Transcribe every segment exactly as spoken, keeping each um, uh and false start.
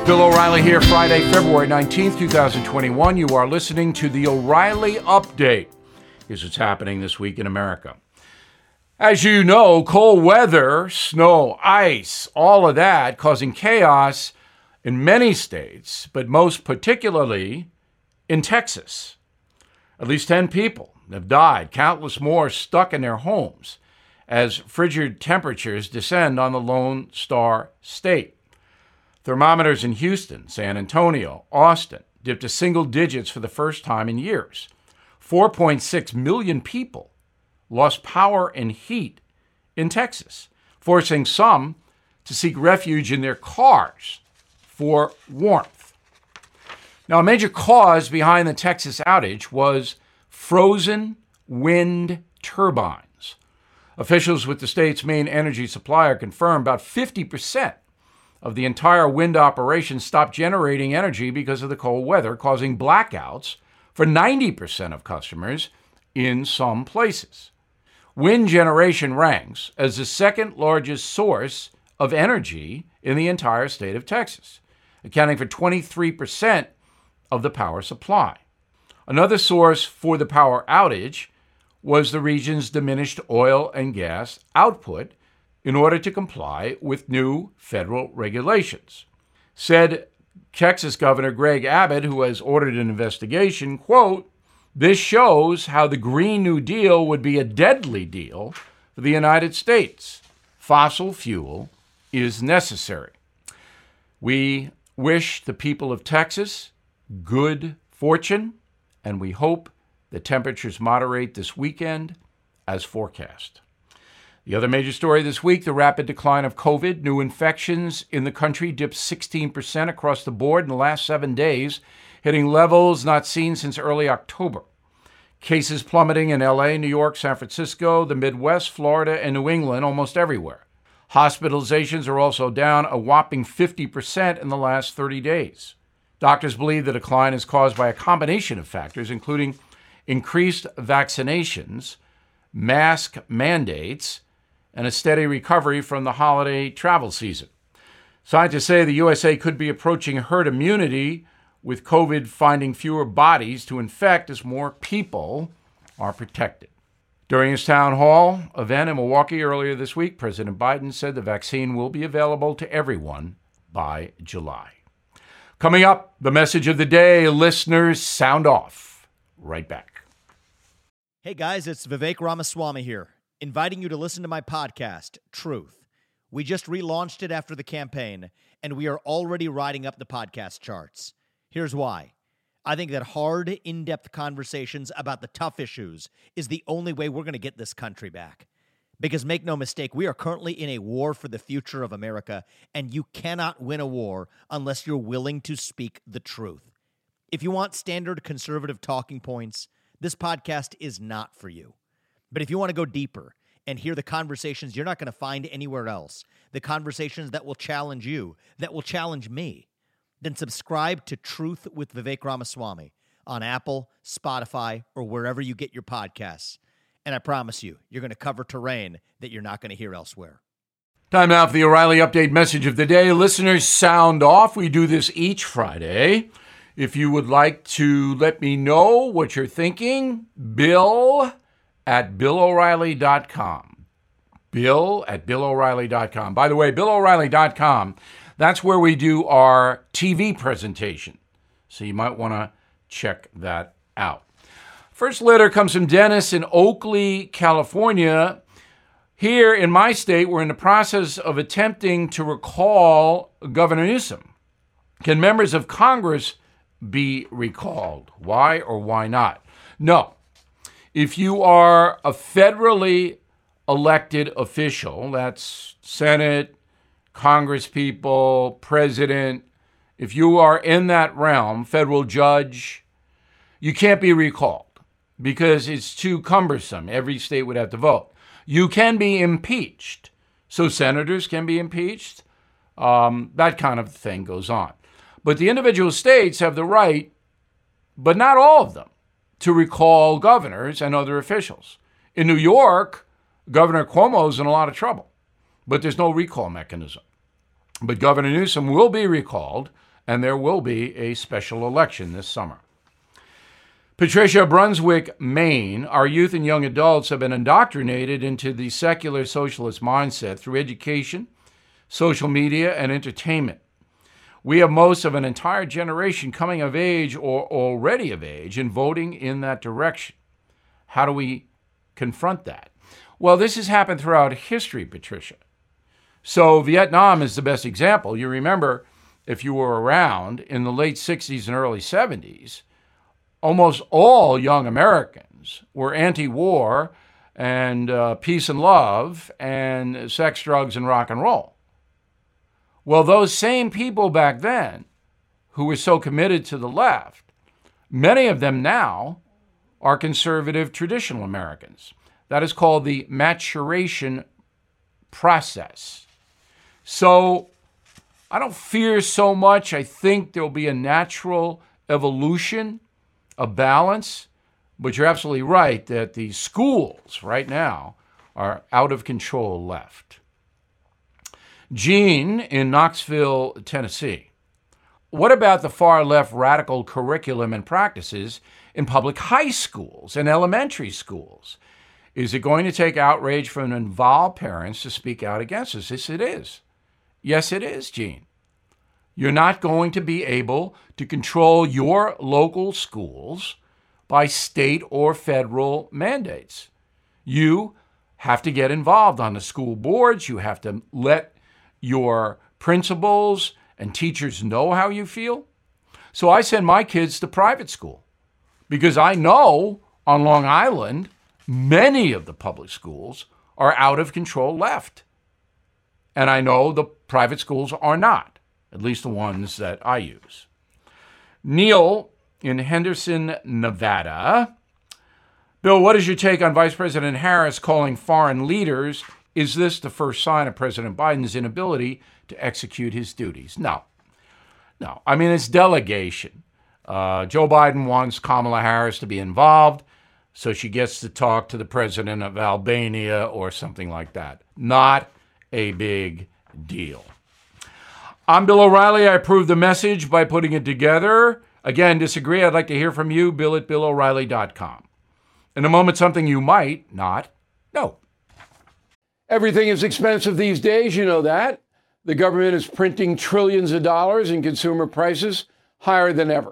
Bill O'Reilly here, Friday, February nineteenth, twenty twenty-one. You are listening to the O'Reilly Update. Here's what's happening this week in America. As you know, cold weather, snow, ice, all of that causing chaos in many states, but most particularly in Texas. At least ten people have died, countless more stuck in their homes as frigid temperatures descend on the Lone Star State. Thermometers in Houston, San Antonio, Austin dipped to single digits for the first time in years. four point six million people lost power and heat in Texas, forcing some to seek refuge in their cars for warmth. Now, a major cause behind the Texas outage was frozen wind turbines. Officials with the state's main energy supplier confirmed about fifty percent of the entire wind operation stopped generating energy because of the cold weather, causing blackouts for ninety percent of customers in some places. Wind generation ranks as the second largest source of energy in the entire state of Texas, accounting for twenty-three percent of the power supply. Another source for the power outage was the region's diminished oil and gas output in order to comply with new federal regulations. Said Texas Governor Greg Abbott, who has ordered an investigation, quote, "This shows how the Green New Deal would be a deadly deal for the United States. Fossil fuel is necessary." We wish the people of Texas good fortune, and we hope the temperatures moderate this weekend as forecast. The other major story this week, the rapid decline of COVID. New infections in the country dipped sixteen percent across the board in the last seven days, hitting levels not seen since early October. Cases plummeting in L A, New York, San Francisco, the Midwest, Florida, and New England, almost everywhere. Hospitalizations are also down a whopping fifty percent in the last thirty days. Doctors believe the decline is caused by a combination of factors, including increased vaccinations, mask mandates, and a steady recovery from the holiday travel season. Scientists say the U S A could be approaching herd immunity, with COVID finding fewer bodies to infect as more people are protected. During his town hall event in Milwaukee earlier this week, President Biden said the vaccine will be available to everyone by July. Coming up, the message of the day. Listeners, sound off. Right back. Hey guys, it's Vivek Ramaswamy here, inviting you to listen to my podcast, Truth. We just relaunched it after the campaign, and we are already riding up the podcast charts. Here's why. I think that hard, in-depth conversations about the tough issues is the only way we're going to get this country back. Because make no mistake, we are currently in a war for the future of America, and you cannot win a war unless you're willing to speak the truth. If you want standard conservative talking points, this podcast is not for you. But if you want to go deeper and hear the conversations you're not going to find anywhere else, the conversations that will challenge you, that will challenge me, then subscribe to Truth with Vivek Ramaswamy on Apple, Spotify, or wherever you get your podcasts. And I promise you, you're going to cover terrain that you're not going to hear elsewhere. Time now for the O'Reilly Update message of the day. Listeners, sound off. We do this each Friday. If you would like to let me know what you're thinking, Bill at Bill O'Reilly dot com. Bill at Bill O'Reilly dot com. By the way, Bill O'Reilly dot com, that's where we do our T V presentation. So you might want to check that out. First letter comes from Dennis in Oakley, California. Here in my state, we're in the process of attempting to recall Governor Newsom. Can members of Congress be recalled? Why or why not? No. If you are a federally elected official, that's Senate, Congress people, president, if you are in that realm, federal judge, you can't be recalled because it's too cumbersome. Every state would have to vote. You can be impeached. So senators can be impeached. Um, that kind of thing goes on. But the individual states have the right, but not all of them, to recall governors and other officials. In New York, Governor Cuomo's in a lot of trouble, but there's no recall mechanism. But Governor Newsom will be recalled and there will be a special election this summer. Patricia, Brunswick, Maine, our youth and young adults have been indoctrinated into the secular socialist mindset through education, social media, and entertainment. We have most of an entire generation coming of age or already of age and voting in that direction. How do we confront that? Well, this has happened throughout history, Patricia. So Vietnam is the best example. You remember, if you were around in the late sixties and early seventies, almost all young Americans were anti-war and uh, peace and love and sex, drugs, and rock and roll. Well, those same people back then who were so committed to the left, many of them now are conservative traditional Americans. That is called the maturation process. So I don't fear so much. I think there'll be a natural evolution, a balance, but you're absolutely right that the schools right now are out of control left. Gene in Knoxville, Tennessee. What about the far left radical curriculum and practices in public high schools and elementary schools? Is it going to take outrage from involved parents to speak out against this? Yes, it is. Yes, it is, Gene. You're not going to be able to control your local schools by state or federal mandates. You have to get involved on the school boards. You have to let your principals and teachers know how you feel. So I send my kids to private school because I know on Long Island, many of the public schools are out of control left. And I know the private schools are not, at least the ones that I use. Neil in Henderson, Nevada. Bill, what is your take on Vice President Harris calling foreign leaders? Is this the first sign of President Biden's inability to execute his duties? No. No. I mean, it's delegation. Uh, Joe Biden wants Kamala Harris to be involved so she gets to talk to the president of Albania or something like that. Not a big deal. I'm Bill O'Reilly. I approve the message by putting it together. Again, disagree? I'd like to hear from you. Bill at Bill O'Reilly dot com. In a moment, something you might not know. Everything is expensive these days. You know that. The government is printing trillions of dollars and consumer prices higher than ever.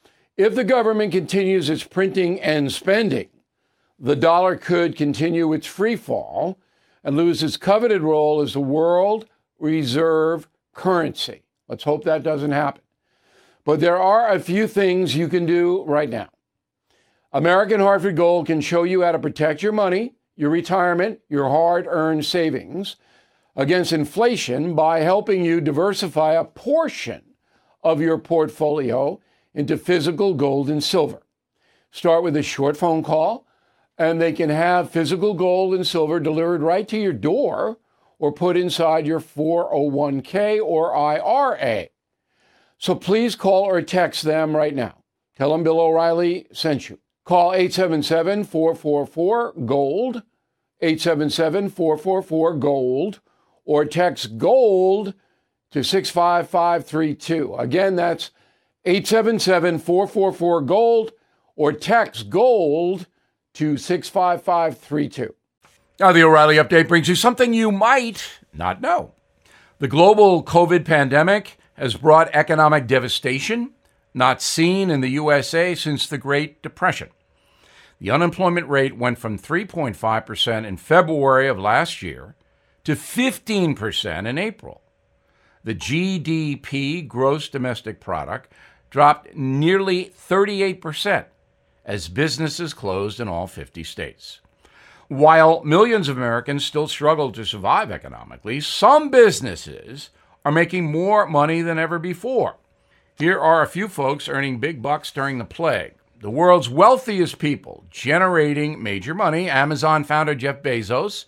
If the government continues its printing and spending, the dollar could continue its free fall and lose its coveted role as the world reserve currency. Let's hope that doesn't happen. But there are a few things you can do right now. American Hartford Gold can show you how to protect your money, your retirement, your hard-earned savings against inflation by helping you diversify a portion of your portfolio into physical gold and silver. Start with a short phone call, and they can have physical gold and silver delivered right to your door or put inside your four oh one k or I R A. So please call or text them right now. Tell them Bill O'Reilly sent you. Call eight seven seven, four four four, GOLD, eight seven seven, four four four, GOLD, or text GOLD to six five five three two. Again, that's eight seven seven, four four four, GOLD, or text GOLD to six five five three two. Now, the O'Reilly Update brings you something you might not know. The global COVID pandemic has brought economic devastation not seen in the U S A since the Great Depression. The unemployment rate went from three point five percent in February of last year to fifteen percent in April. The G D P, gross domestic product, dropped nearly thirty-eight percent as businesses closed in all fifty states. While millions of Americans still struggle to survive economically, some businesses are making more money than ever before. Here are a few folks earning big bucks during the plague. The world's wealthiest people generating major money: Amazon founder Jeff Bezos,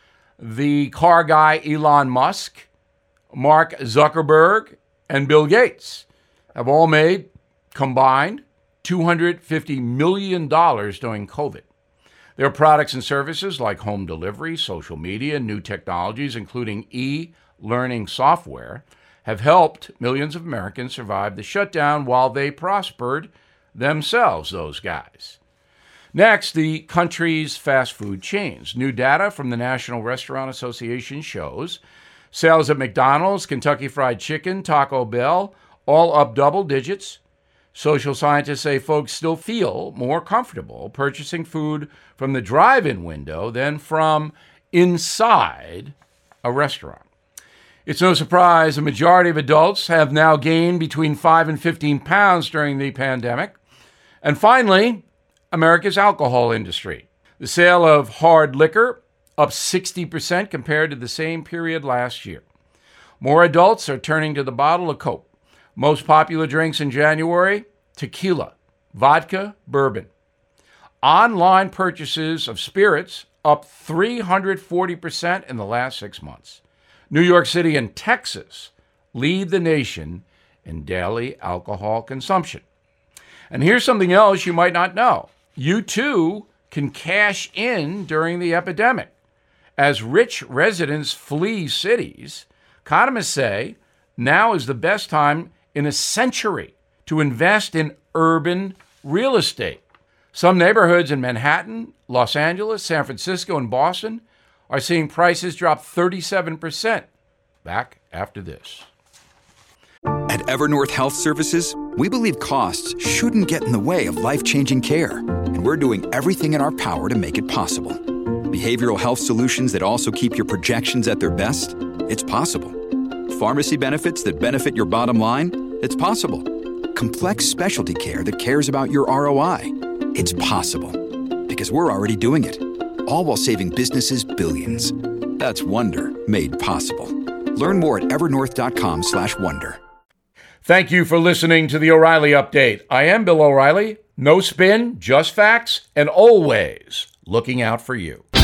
the car guy Elon Musk, Mark Zuckerberg, and Bill Gates have all made combined two hundred fifty million dollars during COVID. Their products and services like home delivery, social media, new technologies, including e-learning software, have helped millions of Americans survive the shutdown while they prospered themselves, those guys. Next, the country's fast food chains. New data from the National Restaurant Association shows sales at McDonald's, Kentucky Fried Chicken, Taco Bell, all up double digits. Social scientists say folks still feel more comfortable purchasing food from the drive-in window than from inside a restaurant. It's no surprise a majority of adults have now gained between five and fifteen pounds during the pandemic. And finally, America's alcohol industry. The sale of hard liquor up sixty percent compared to the same period last year. More adults are turning to the bottle of Coke. Most popular drinks in January, tequila, vodka, bourbon. Online purchases of spirits up three hundred forty percent in the last six months. New York City and Texas lead the nation in daily alcohol consumption. And here's something else you might not know. You too can cash in during the epidemic. As rich residents flee cities, economists say now is the best time in a century to invest in urban real estate. Some neighborhoods in Manhattan, Los Angeles, San Francisco, and Boston are seeing prices drop thirty-seven percent. Back after this. At Evernorth Health Services, we believe costs shouldn't get in the way of life-changing care, and we're doing everything in our power to make it possible. Behavioral health solutions that also keep your projections at their best? It's possible. Pharmacy benefits that benefit your bottom line? It's possible. Complex specialty care that cares about your R O I? It's possible. Because we're already doing it. All while saving businesses billions. That's Wonder made possible. Learn more at evernorth.com slash wonder. Thank you for listening to the O'Reilly Update. I am Bill O'Reilly. No spin, just facts, and always looking out for you.